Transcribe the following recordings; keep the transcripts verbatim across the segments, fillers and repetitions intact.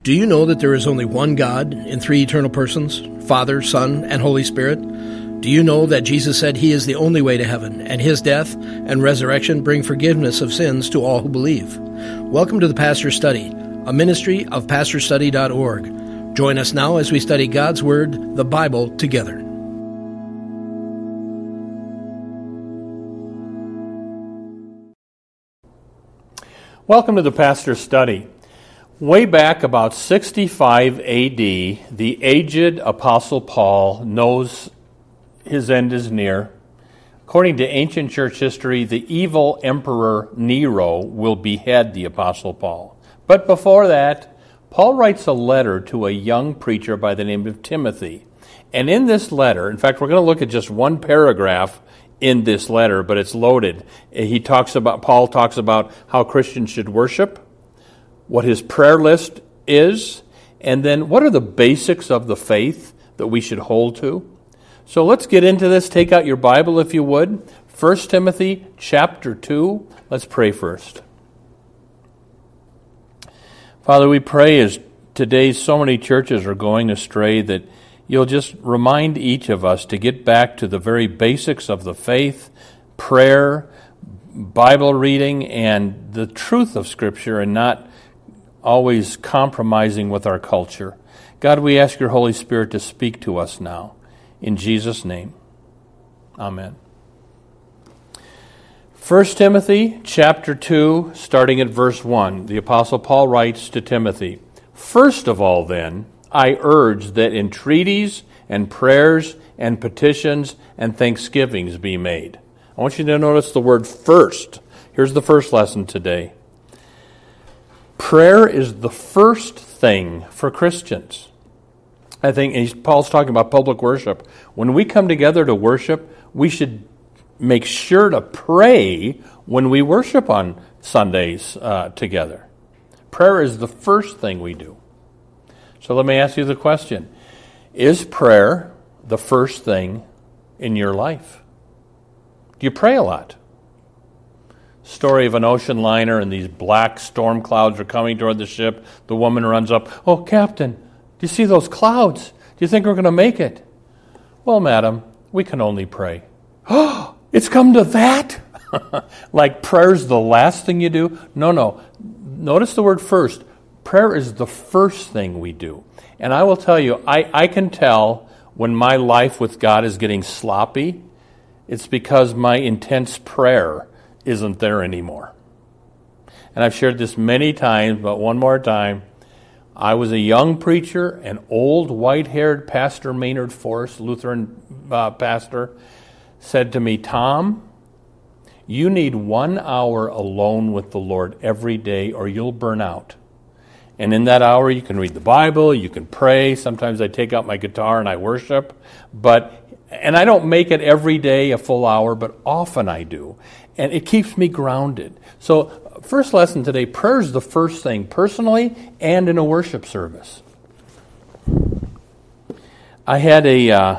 Do you know that there is only one God in three eternal persons, Father, Son, and Holy Spirit? Do you know that Jesus said He is the only way to heaven, and His death and resurrection bring forgiveness of sins to all who believe? Welcome to the Pastor's Study, a ministry of pastor study dot org. Join us now as we study God's Word, the Bible, together. Welcome to the Pastor's Study. Way back about sixty-five A D, the aged Apostle Paul knows his end is near. According to ancient church history, the evil Emperor Nero will behead the Apostle Paul. But before that, Paul writes a letter to a young preacher by the name of Timothy. And in this letter, in fact, we're going to look at just one paragraph in this letter, but it's loaded. He talks about, Paul talks about how Christians should worship, what his prayer list is, and then what are the basics of the faith that we should hold to. So let's get into this. Take out your Bible if you would. First Timothy chapter two. Let's pray first. Father, we pray as today so many churches are going astray that you'll just remind each of us to get back to the very basics of the faith, prayer, Bible reading, and the truth of Scripture, and not always compromising with our culture. God, we ask your Holy Spirit to speak to us now. In Jesus' name, amen. First Timothy chapter two, starting at verse one, the Apostle Paul writes to Timothy, "First of all, then, I urge that entreaties and prayers and petitions and thanksgivings be made." I want you to notice the word first. Here's the first lesson today. Prayer is the first thing for Christians. I think he's, Paul's talking about public worship. When we come together to worship, we should make sure to pray when we worship on Sundays uh, together. Prayer is the first thing we do. So let me ask you the question. Is prayer the first thing in your life? Do you pray a lot? Story of an ocean liner, and these black storm clouds are coming toward the ship. The woman runs up. "Oh, Captain, do you see those clouds? Do you think we're going to make it?" "Well, madam, we can only pray." "Oh, it's come to that?" Like prayer's the last thing you do? No, no. Notice the word first. Prayer is the first thing we do. And I will tell you, I, I can tell when my life with God is getting sloppy. It's because my intense prayer isn't there anymore. And I've shared this many times, but one more time. I was a young preacher, an old white-haired Pastor Maynard Force, Lutheran uh, pastor, said to me, "Tom, you need one hour alone with the Lord every day or you'll burn out. And in that hour you can read the Bible, you can pray. Sometimes I take out my guitar and I worship. But and I don't make it every day a full hour, but often I do. And it keeps me grounded." So first lesson today, prayer is the first thing, personally and in a worship service. I had a uh,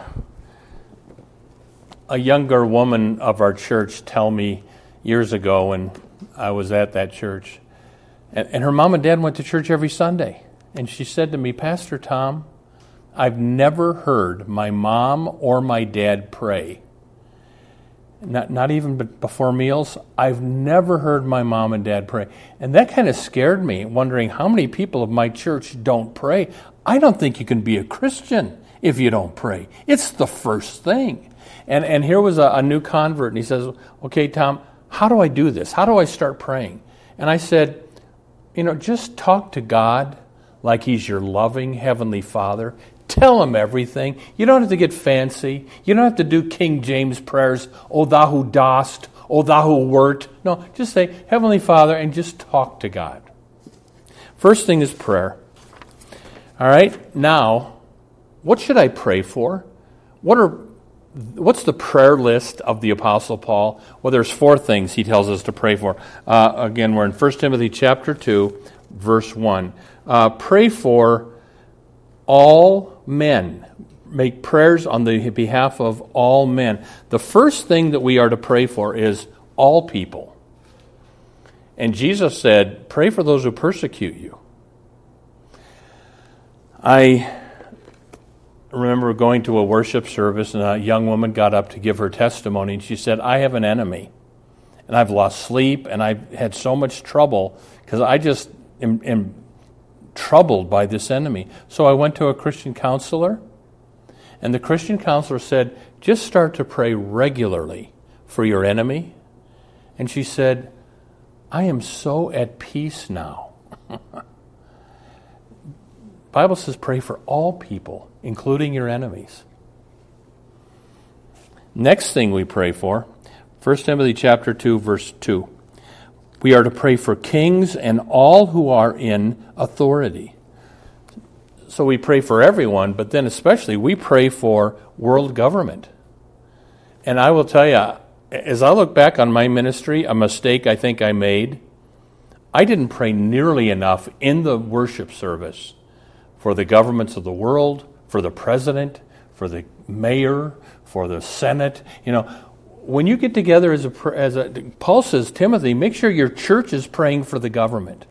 a younger woman of our church tell me years ago when I was at that church, and, and her mom and dad went to church every Sunday. And she said to me, "Pastor Tom, I've never heard my mom or my dad pray. Not not even before meals. I've never heard my mom and dad pray." And that kind of scared me, wondering how many people of my church don't pray. I don't think you can be a Christian if you don't pray. It's the first thing. And and here was a, a new convert, and he says, "Okay, Tom, how do I do this? How do I start praying?" And I said, you know, just talk to God like He's your loving Heavenly Father. Tell Him everything. You don't have to get fancy. You don't have to do King James prayers, "O thou who dost, O thou who wert." No, just say, "Heavenly Father," and just talk to God. First thing is prayer. All right, now, what should I pray for? What are What's the prayer list of the Apostle Paul? Well, there's four things he tells us to pray for. Uh, again, we're in First Timothy chapter two, verse one. Uh, pray for all men. Make prayers on the behalf of all men. The first thing that we are to pray for is all people. And Jesus said, pray for those who persecute you. I remember going to a worship service, and a young woman got up to give her testimony, and she said, I have an enemy, and I've lost sleep, and I've had so much trouble because I just am, am troubled by this enemy. So I went to a Christian counselor, and the Christian counselor said, just start to pray regularly for your enemy. And she said, I am so at peace now. Bible says pray for all people, including your enemies. Next thing we pray for, First Timothy chapter two, verse two. We are to pray for kings and all who are in authority. So we pray for everyone, but then especially we pray for world government. And I will tell you, as I look back on my ministry, a mistake I think I made, I didn't pray nearly enough in the worship service for the governments of the world, for the president, for the mayor, for the Senate. You know, when you get together as a, as a Paul says, Timothy, make sure your church is praying for the government.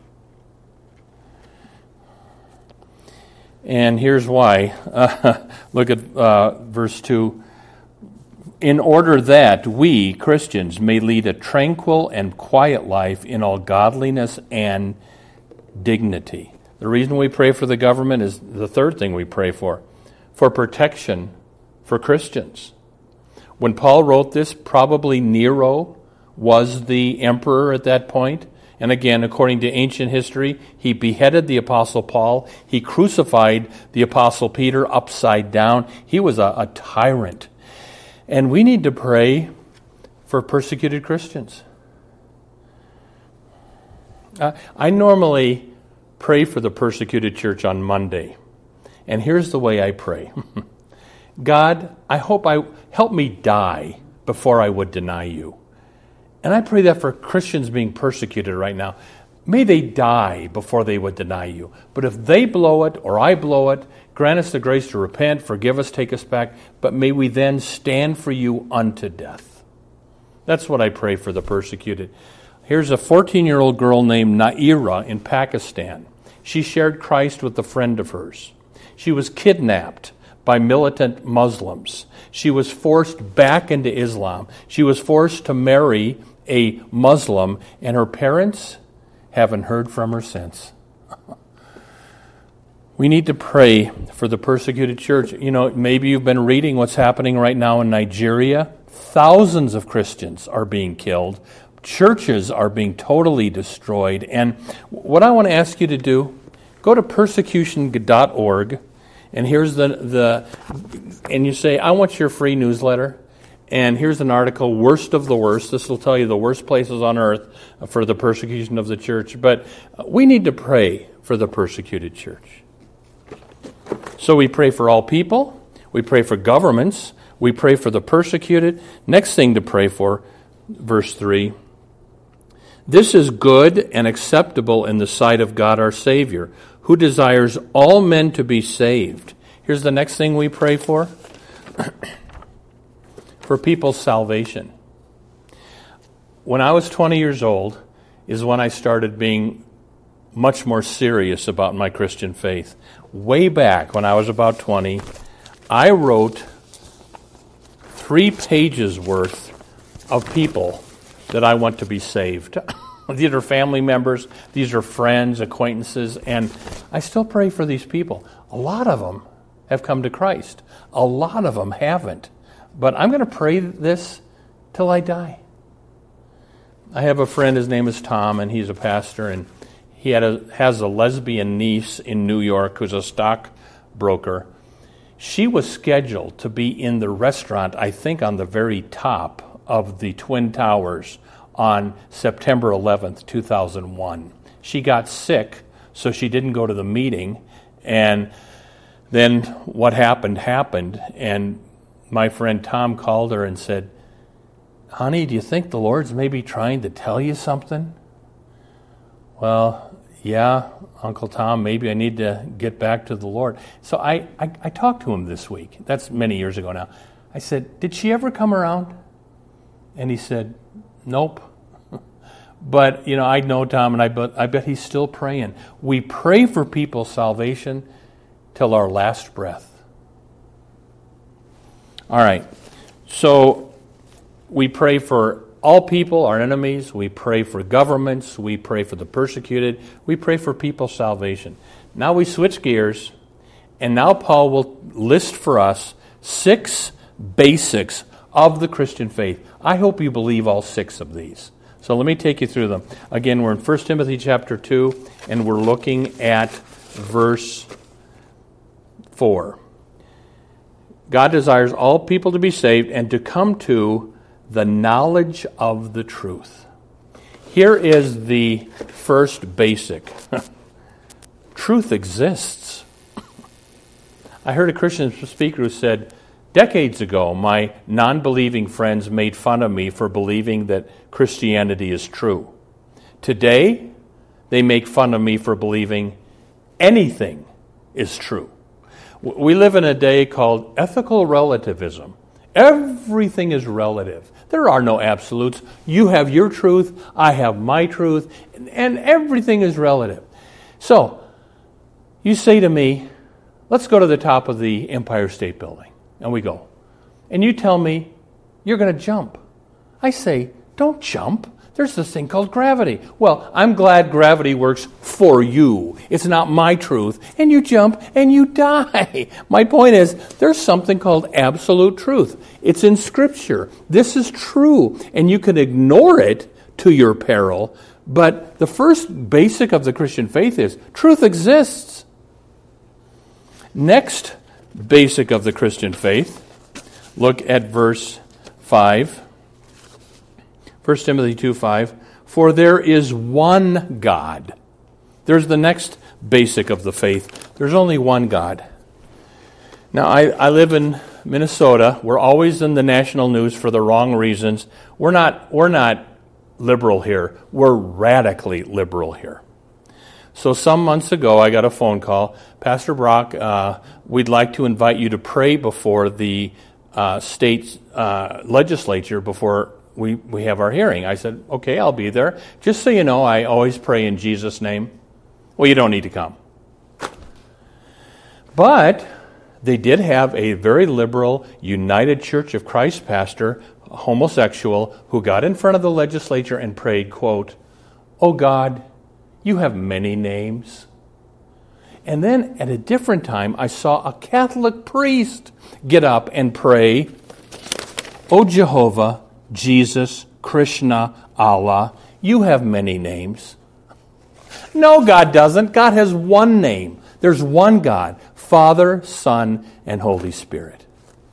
And here's why. Uh, look at uh, verse two. In order that we, Christians, may lead a tranquil and quiet life in all godliness and dignity. The reason we pray for the government is the third thing we pray for, for protection for Christians. When Paul wrote this, probably Nero was the emperor at that point. And again, according to ancient history, he beheaded the Apostle Paul. He crucified the Apostle Peter upside down. He was a, a tyrant. And we need to pray for persecuted Christians. Uh, I normally pray for the persecuted church on Monday. And here's the way I pray. God, I hope I help me die before I would deny you. And I pray that for Christians being persecuted right now. May they die before they would deny you. But if they blow it or I blow it, grant us the grace to repent, forgive us, take us back, but may we then stand for you unto death. That's what I pray for the persecuted. Here's a fourteen-year-old girl named Naira in Pakistan. She shared Christ with a friend of hers. She was kidnapped by militant Muslims. She was forced back into Islam. She was forced to marry a Muslim, and her parents haven't heard from her since. We need to pray for the persecuted church. You know, maybe you've been reading what's happening right now in Nigeria. Thousands of Christians are being killed. Churches are being totally destroyed. And what I want to ask you to do, go to persecution dot org, and here's the, the and you say, I want your free newsletter. And here's an article, Worst of the Worst. This will tell you the worst places on earth for the persecution of the church. But we need to pray for the persecuted church. So we pray for all people. We pray for governments. We pray for the persecuted. Next thing to pray for, verse three. This is good and acceptable in the sight of God our Savior, who desires all men to be saved. Here's the next thing we pray for. For people's salvation. When I was twenty years old is when I started being much more serious about my Christian faith. Way back when I was about twenty, I wrote three pages worth of people that I want to be saved. These are family members, these are friends, acquaintances, and I still pray for these people. A lot of them have come to Christ. A lot of them haven't. But I'm going to pray this till I die. I have a friend, his name is Tom, and he's a pastor, and he had a, has a lesbian niece in New York who's a stockbroker. She was scheduled to be in the restaurant, I think on the very top of the Twin Towers on September eleventh, two thousand one. She got sick, so she didn't go to the meeting, and then what happened happened, and my friend Tom called her and said, honey, do you think the Lord's maybe trying to tell you something? Well, yeah, Uncle Tom, maybe I need to get back to the Lord. So I, I, I talked to him this week. That's many years ago now. I said, did she ever come around? And he said, nope. But, you know, I know Tom, and I bet, I bet he's still praying. We pray for people's salvation. till our last breath. All right, so we pray for all people, our enemies. We pray for governments. We pray for the persecuted. We pray for people's salvation. Now we switch gears, and now Paul will list for us six basics of the Christian faith. I hope you believe all six of these. So let me take you through them. Again, we're in First Timothy chapter two, and we're looking at verse four. God desires all people to be saved and to come to the knowledge of the truth. Here is the first basic. Truth exists. I heard a Christian speaker who said, decades ago, my non-believing friends made fun of me for believing that Christianity is true. Today, they make fun of me for believing anything is true. We live in a day called ethical relativism. Everything is relative. There are no absolutes. You have your truth, I have my truth, and everything is relative. So, you say to me, let's go to the top of the Empire State Building. And we go. And you tell me, you're going to jump. I say, don't jump. There's this thing called gravity. Well, I'm glad gravity works for you. It's not my truth. And you jump and you die. My point is, there's something called absolute truth. It's in Scripture. This is true. And you can ignore it to your peril. But the first basic of the Christian faith is truth exists. Next basic of the Christian faith, look at verse five. First Timothy two five. For there is one God. There's the next basic of the faith. There's only one God. Now, I, I live in Minnesota. We're always in the national news for the wrong reasons. We're not, we're not liberal here. We're radically liberal here. So some months ago, I got a phone call. Pastor Brock, uh, we'd like to invite you to pray before the uh, state uh, legislature before we, we have our hearing. I said, okay, I'll be there. Just so you know, I always pray in Jesus' name. Well, you don't need to come. But they did have a very liberal United Church of Christ pastor, a homosexual, who got in front of the legislature and prayed, quote, "Oh God, you have many names." And then at a different time, I saw a Catholic priest get up and pray, "Oh Jehovah, Jesus, Krishna, Allah, you have many names." No, God doesn't. God has one name. There's one God, Father, Son, and Holy Spirit.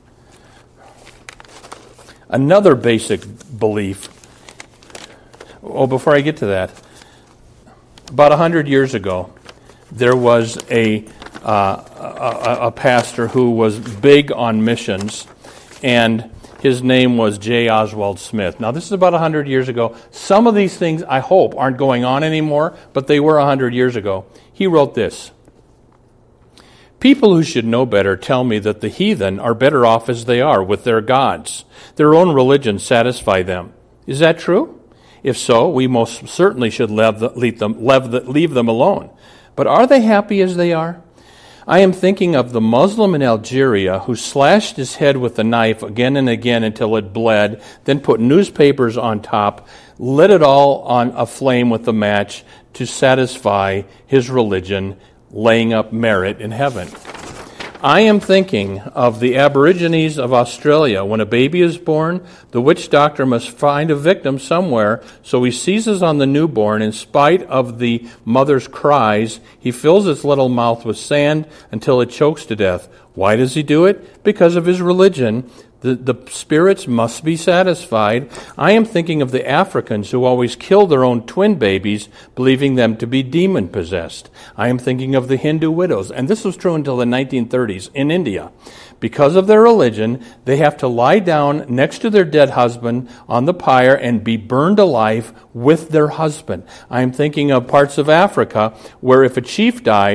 Another basic belief. Oh, before I get to that, about a hundred years ago, there was a, uh, a a pastor who was big on missions, and his name was J. Oswald Smith. Now, this is about a hundred years ago. Some of these things, I hope, aren't going on anymore, but they were a hundred years ago. He wrote this: "People who should know better tell me that the heathen are better off as they are with their gods. Their own religions satisfy them. Is that true? If so, we most certainly should leave them, leave them alone. But are they happy as they are? I am thinking of the Muslim in Algeria who slashed his head with a knife again and again until it bled, then put newspapers on top, lit it all on a flame with a match to satisfy his religion, laying up merit in heaven. I am thinking of the Aborigines of Australia. When a baby is born, the witch doctor must find a victim somewhere, so he seizes on the newborn. In spite of the mother's cries, he fills its little mouth with sand until it chokes to death. Why does he do it? Because of his religion. The, the spirits must be satisfied. I am thinking of the Africans who always kill their own twin babies, believing them to be demon-possessed. I am thinking of the Hindu widows, and this was true until the nineteen thirties in India. Because of their religion, they have to lie down next to their dead husband on the pyre and be burned alive with their husband. I am thinking of parts of Africa where if a chief dies,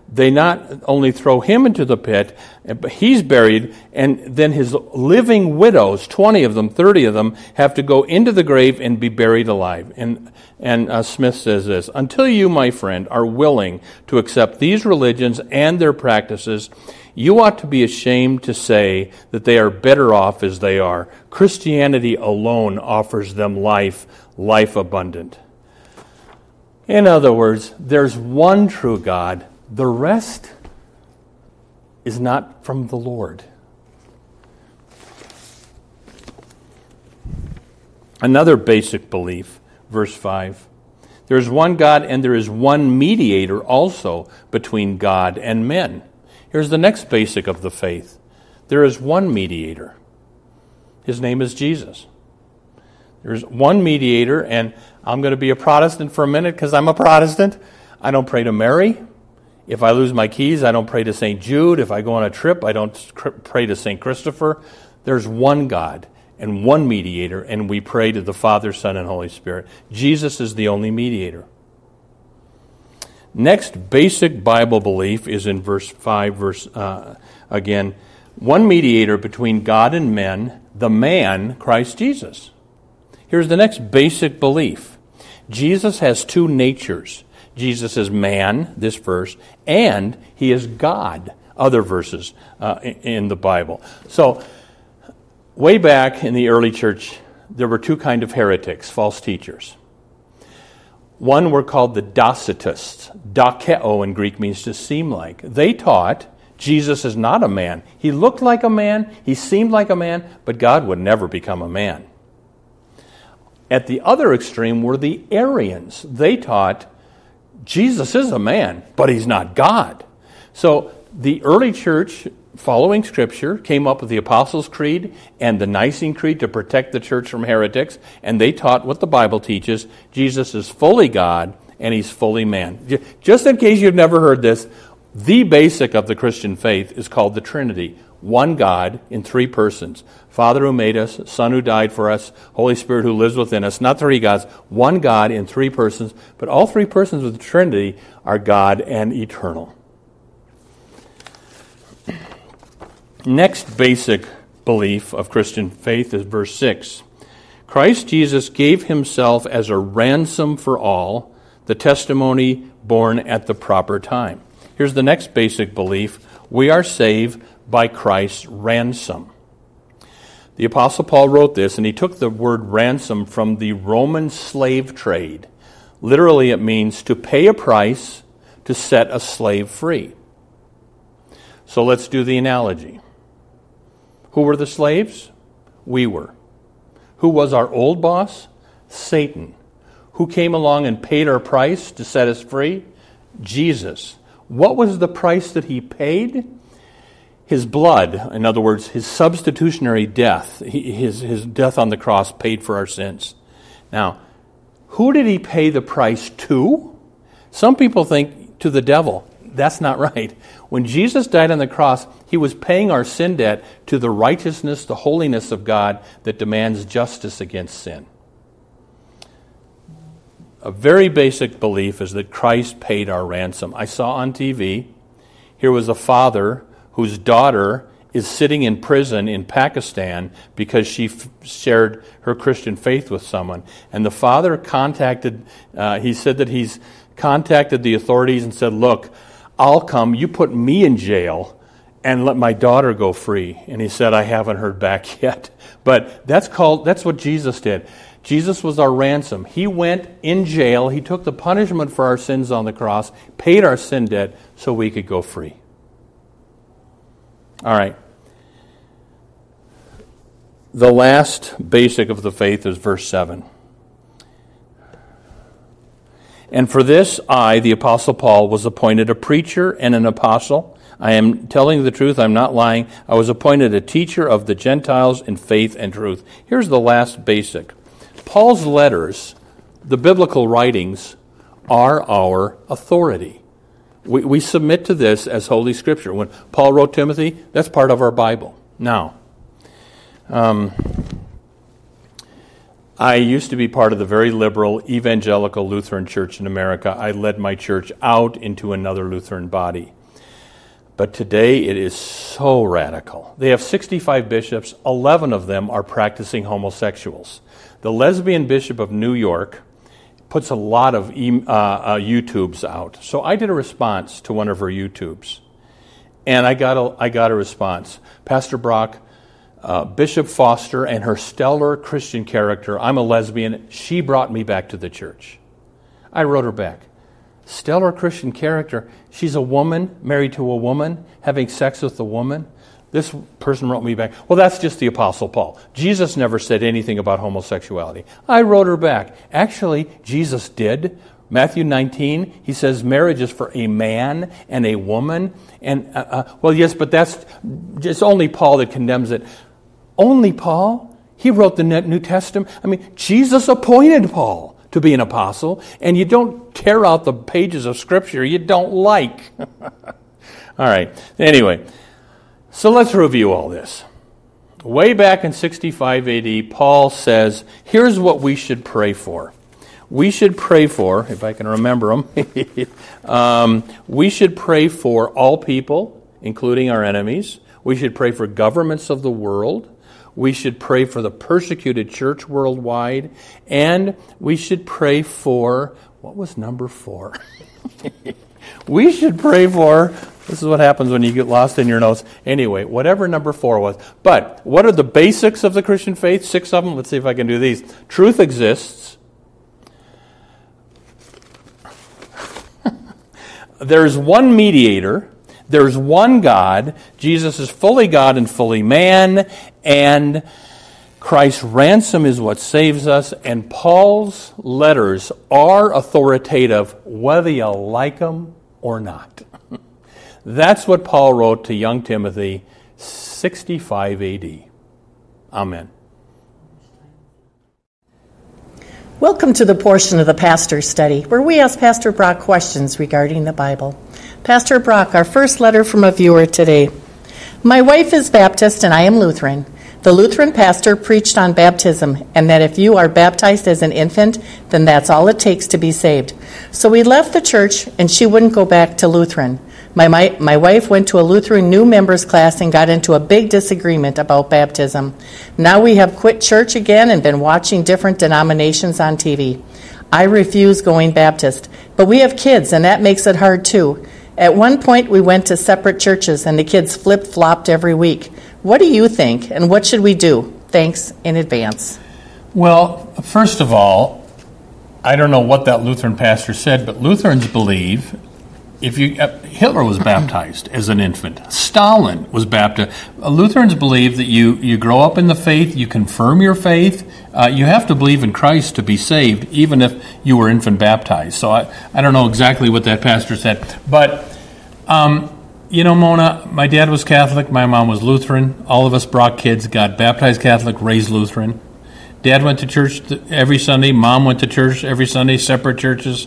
they not only throw him into the pit, but he's buried, and then his living widows, twenty of them, thirty of them, have to go into the grave and be buried alive. And and uh, Smith says this, until you, my friend, are willing to accept these religions and their practices, you ought to be ashamed to say that they are better off as they are. Christianity alone offers them life, life abundant. In other words, there's one true God. The rest is not from the Lord. Another basic belief, verse five. There is one God and there is one mediator also between God and men. Here's the next basic of the faith. There is one mediator. His name is Jesus. There's one mediator, and I'm going to be a Protestant for a minute because I'm a Protestant. I don't pray to Mary. If I lose my keys, I don't pray to Saint Jude. If I go on a trip, I don't pray to Saint Christopher. There's one God and one mediator, and we pray to the Father, Son, and Holy Spirit. Jesus is the only mediator. Next basic Bible belief is in verse five, verse uh, again, one mediator between God and men, the man, Christ Jesus. Here's the next basic belief. Jesus has two natures. Jesus is man, this verse, and he is God, other verses uh, in the Bible. So, way back in the early church, there were two kinds of heretics, false teachers. One were called the Docetists. Dokeo in Greek means to seem like. They taught Jesus is not a man. He looked like a man, he seemed like a man, but God would never become a man. At the other extreme were the Arians. They taught Jesus is a man, but he's not God. So the early church, following Scripture, came up with the Apostles' Creed and the Nicene Creed to protect the church from heretics, and they taught what the Bible teaches. Jesus is fully God, and he's fully man. Just in case you've never heard this, the basic of the Christian faith is called the Trinity. One God in three persons. Father who made us, Son who died for us, Holy Spirit who lives within us. Not three gods, one God in three persons. But all three persons of the Trinity are God and eternal. Next basic belief of Christian faith is verse six. Christ Jesus gave himself as a ransom for all, the testimony borne at the proper time. Here's the next basic belief. We are saved by Christ's ransom. The Apostle Paul wrote this, and he took the word ransom from the Roman slave trade. Literally, it means to pay a price to set a slave free. So let's do the analogy. Who were the slaves? We were. Who was our old boss? Satan. Who came along and paid our price to set us free? Jesus. What was the price that he paid? His blood, in other words, his substitutionary death, his, his death on the cross paid for our sins. Now, who did he pay the price to? Some people think to the devil. That's not right. When Jesus died on the cross, he was paying our sin debt to the righteousness, the holiness of God that demands justice against sin. A very basic belief is that Christ paid our ransom. I saw on T V, here was a father whose daughter is sitting in prison in Pakistan because she f- shared her Christian faith with someone. And the father contacted, uh, he said that he's contacted the authorities and said, look, I'll come, you put me in jail and let my daughter go free. And he said, I haven't heard back yet. But that's called, that's what Jesus did. Jesus was our ransom. He went in jail, he took the punishment for our sins on the cross, paid our sin debt so we could go free. All right. The last basic of the faith is verse seven. And for this I, the Apostle Paul, was appointed a preacher and an apostle. I am telling the truth, I'm not lying. I was appointed a teacher of the Gentiles in faith and truth. Here's the last basic. Paul's letters, the biblical writings, are our authority. We, we submit to this as Holy Scripture. When Paul wrote Timothy, that's part of our Bible. Now, um, I used to be part of the very liberal evangelical Lutheran Church in America. I led my church out into another Lutheran body. But today it is so radical. They have sixty-five bishops. eleven of them are practicing homosexuals. The lesbian bishop of New York puts a lot of e- uh, uh, YouTubes out. So I did a response to one of her YouTubes. And I got a, I got a response. Pastor Brock, uh, Bishop Foster and her stellar Christian character, I'm a lesbian, she brought me back to the church. I wrote her back. Stellar Christian character. She's a woman, married to a woman, having sex with a woman. This person wrote me back, well, that's just the Apostle Paul. Jesus never said anything about homosexuality. I wrote her back. Actually, Jesus did. Matthew nineteen, he says marriage is for a man and a woman. And, uh, uh, well, yes, but that's it's only Paul that condemns it. Only Paul? He wrote the New Testament. I mean, Jesus appointed Paul to be an apostle, and you don't tear out the pages of Scripture you don't like. All right. Anyway, so let's review all this. Way back in sixty-five A D, Paul says, here's what we should pray for. We should pray for, if I can remember them, um, we should pray for all people, including our enemies. We should pray for governments of the world. We should pray for the persecuted church worldwide. And we should pray for, what was number four? We should pray for, this is what happens when you get lost in your notes. Anyway, whatever number four was. But what are the basics of the Christian faith? Six of them. Let's see if I can do these. Truth exists. There's one mediator. There's one God. Jesus is fully God and fully man. And Christ's ransom is what saves us. And Paul's letters are authoritative whether you like them or not. That's what Paul wrote to young Timothy, sixty-five A D. Amen. Welcome to the portion of the Pastor's Study where we ask Pastor Brock questions regarding the Bible. Pastor Brock, our first letter from a viewer today. My wife is Baptist and I am Lutheran. The Lutheran pastor preached on baptism and that if you are baptized as an infant, then that's all it takes to be saved. So we left the church and she wouldn't go back to Lutheran. My, my, my wife went to a Lutheran new members class and got into a big disagreement about baptism. Now we have quit church again and been watching different denominations on T V. I refuse going Baptist, but we have kids and that makes it hard too. At one point we went to separate churches and the kids flip-flopped every week. What do you think and what should we do? Thanks in advance. Well, first of all, I don't know what that Lutheran pastor said, but Lutherans believe if you uh, Hitler was baptized as an infant. Stalin was baptized. Uh, Lutherans believe that you, you grow up in the faith, you confirm your faith. Uh, you have to believe in Christ to be saved, even if you were infant baptized. So I, I don't know exactly what that pastor said. But, um, you know, Mona, my dad was Catholic, my mom was Lutheran. All of us brought kids, got baptized Catholic, raised Lutheran. Dad went to church every Sunday, Mom went to church every Sunday, separate churches.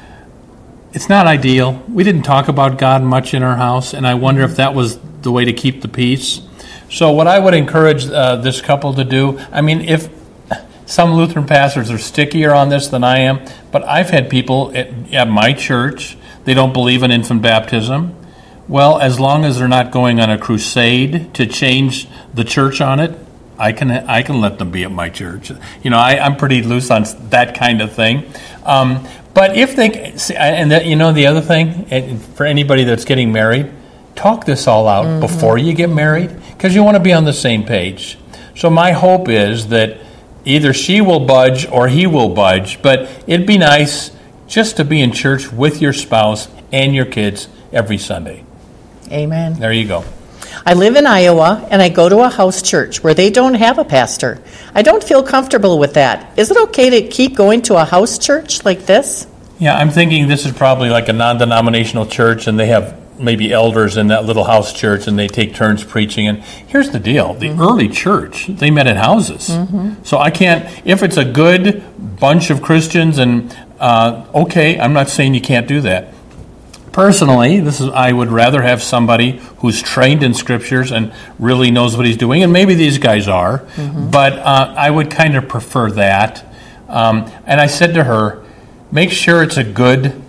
It's not ideal. We didn't talk about God much in our house, and I wonder if that was the way to keep the peace. So what I would encourage uh, this couple to do, I mean, if some Lutheran pastors are stickier on this than I am, but I've had people at, at my church, they don't believe in infant baptism. Well, as long as they're not going on a crusade to change the church on it, I can I can let them be at my church. You know, I, I'm pretty loose on that kind of thing. Um, but if they, and that, you know, the other thing, for anybody that's getting married, talk this all out mm-hmm. before you get married, because you want to be on the same page. So my hope is that either she will budge or he will budge, but it'd be nice just to be in church with your spouse and your kids every Sunday. Amen. There you go. I live in Iowa, and I go to a house church where they don't have a pastor. I don't feel comfortable with that. Is it okay to keep going to a house church like this? Yeah, I'm thinking this is probably like a non-denominational church, and they have maybe elders in that little house church, and they take turns preaching. And here's the deal. The mm-hmm. early church, they met at houses. Mm-hmm. So I can't, if it's a good bunch of Christians, and uh, okay, I'm not saying you can't do that. personally, this is I would rather have somebody who's trained in scriptures and really knows what he's doing, and maybe these guys are, mm-hmm. but uh, I would kind of prefer that. Um, and I said to her, make sure it's a good,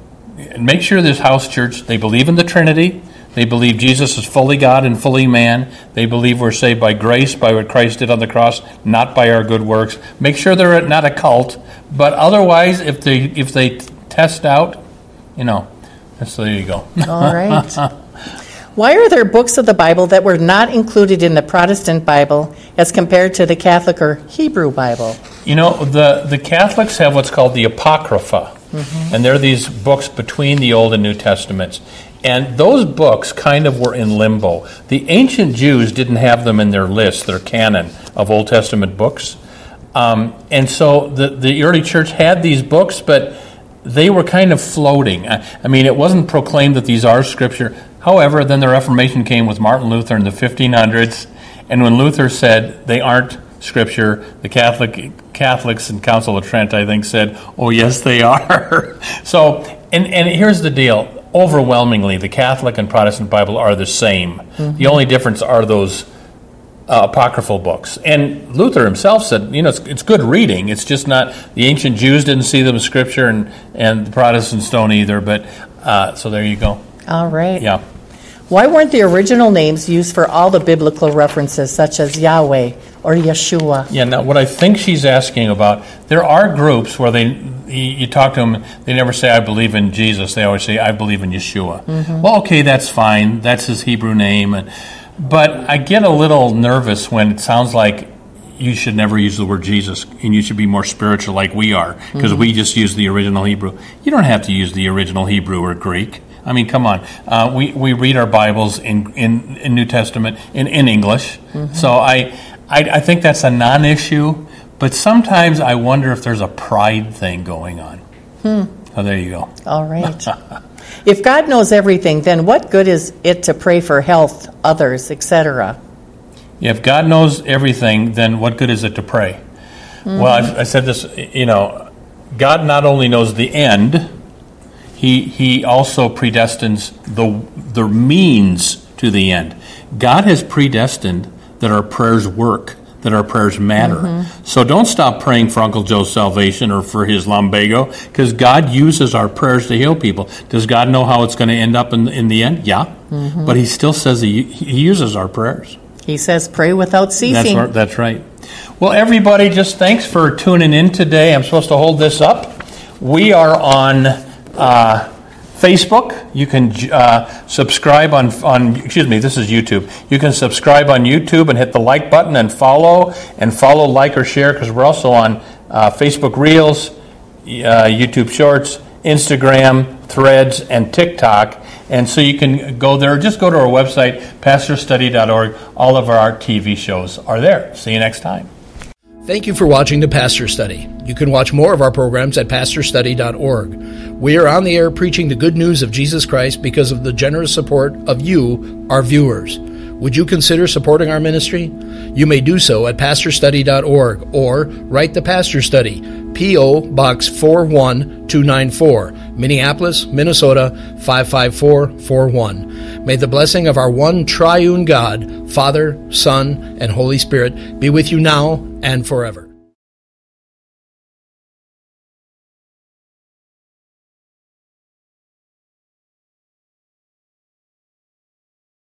make sure this house church, they believe in the Trinity, they believe Jesus is fully God and fully man, they believe we're saved by grace, by what Christ did on the cross, not by our good works. Make sure they're not a cult, but otherwise, if they if they test out, you know, so there you go. All right. Why are there books of the Bible that were not included in the Protestant Bible as compared to the Catholic or Hebrew Bible? You know, the, the Catholics have what's called the Apocrypha, mm-hmm. and they're these books between the Old and New Testaments. And those books kind of were in limbo. The ancient Jews didn't have them in their list, their canon of Old Testament books. Um, and so the, the early church had these books, but they were kind of floating. I, I mean, it wasn't proclaimed that these are Scripture. However, then the Reformation came with Martin Luther in the fifteen hundreds, and when Luther said they aren't Scripture, the Catholic Catholics and Council of Trent, I think, said, oh, yes, they are. So, and, and here's the deal. Overwhelmingly, the Catholic and Protestant Bible are the same. Mm-hmm. The only difference are those uh, apocryphal books. And Luther himself said, you know, it's, it's good reading. It's just not, the ancient Jews didn't see them as Scripture, and, and the Protestants don't either. But, uh, so there you go. All right. Yeah. Why weren't the original names used for all the biblical references, such as Yahweh or Yeshua? Yeah, now what I think she's asking about, there are groups where they, you talk to them, they never say, I believe in Jesus. They always say, I believe in Yeshua. Mm-hmm. Well, okay, that's fine. That's his Hebrew name. And, but I get a little nervous when it sounds like you should never use the word Jesus, and you should be more spiritual like we are, because mm-hmm. we just use the original Hebrew. You don't have to use the original Hebrew or Greek. I mean, come on. Uh, we, we read our Bibles in in, in New Testament in, in English. Mm-hmm. So I, I I think that's a non-issue. But sometimes I wonder if there's a pride thing going on. Hmm. Oh, there you go. All right. If God knows everything, then what good is it to pray for health, others, et cetera? If God knows everything, then what good is it to pray? Mm-hmm. Well, I've, I said this, you know, God not only knows the end, He he also predestines the the means to the end. God has predestined that our prayers work, that our prayers matter. Mm-hmm. So don't stop praying for Uncle Joe's salvation or for his lumbago, because God uses our prayers to heal people. Does God know how it's going to end up in, in the end? Yeah. Mm-hmm. But he still says he, he uses our prayers. He says pray without ceasing. That's, that's right. Well, everybody, just thanks for tuning in today. I'm supposed to hold this up. We are on Uh, Facebook. You can uh, subscribe on, on, excuse me, this is YouTube. You can subscribe on YouTube and hit the like button and follow, and follow, like, or share, because we're also on uh, Facebook Reels, uh, YouTube Shorts, Instagram, Threads, and TikTok. And so you can go there. Just go to our website, pastor study dot org. All of our T V shows are there. See you next time. Thank you for watching the Pastor Study. You can watch more of our programs at pastor study dot org. We are on the air preaching the good news of Jesus Christ because of the generous support of you, our viewers. Would you consider supporting our ministry? You may do so at pastor study dot org or write the Pastor Study, P O. Box four one two nine four, Minneapolis, Minnesota five five four four one. May the blessing of our one triune God, Father, Son, and Holy Spirit be with you now and forever.